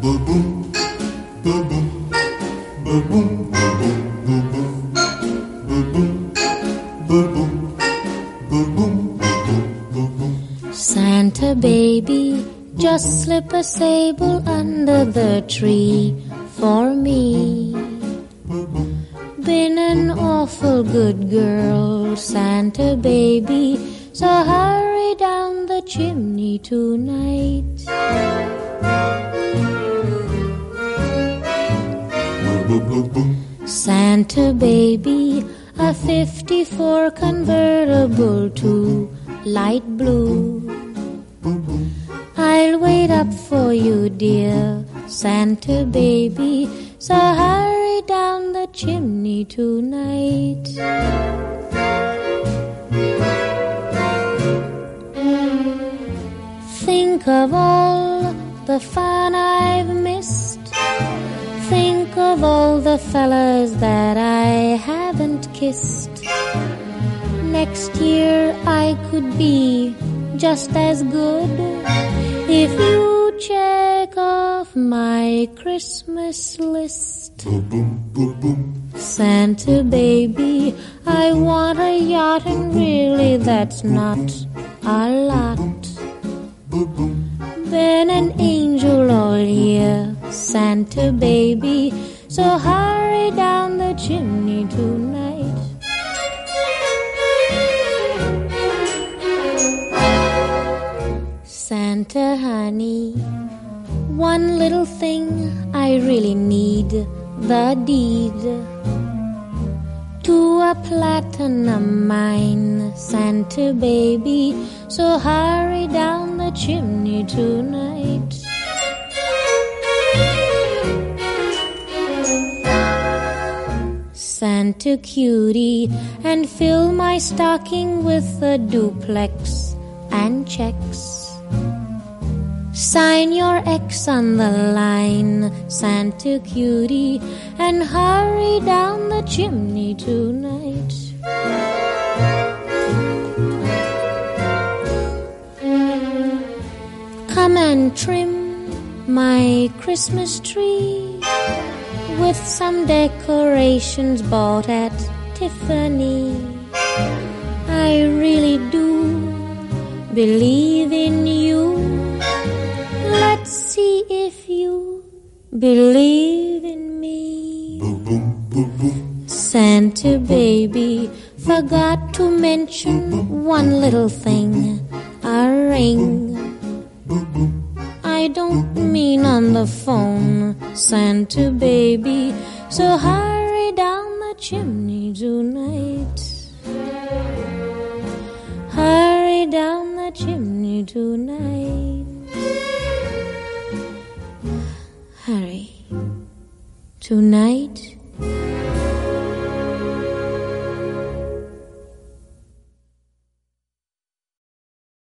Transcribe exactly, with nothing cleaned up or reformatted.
Santa baby, just slip a sable under the tree for me. Been an awful good girl, Santa baby, so hurry down the chimney tonight. Santa baby, a fifty-four convertible to light blue. I'll wait up for you, dear Santa baby, so hurry down the chimney tonight. Think of all the fun I've missed. Think of all the fellas that I haven't kissed. Next year I could be just as good if you check off my Christmas list. Santa baby, I want a yacht, and really that's not a lot. Been an angel all year, Santa baby, so hurry down the chimney tonight. Santa honey, one little thing I really need, the deed to a platinum mine, Santa baby, so hurry down the chimney tonight. Santa cutie, and fill my stocking with a duplex and checks. Sign your X on the line, Santa cutie, and hurry down the chimney tonight. Come and trim my Christmas tree with some decorations bought at Tiffany. I really do believe in you. Let's see if you believe in me. Santa baby, forgot to mention one little thing, a ring. I don't mean on the phone, Santa baby, so hurry down the chimney tonight. Hurry down the chimney tonight. Hurry. Tonight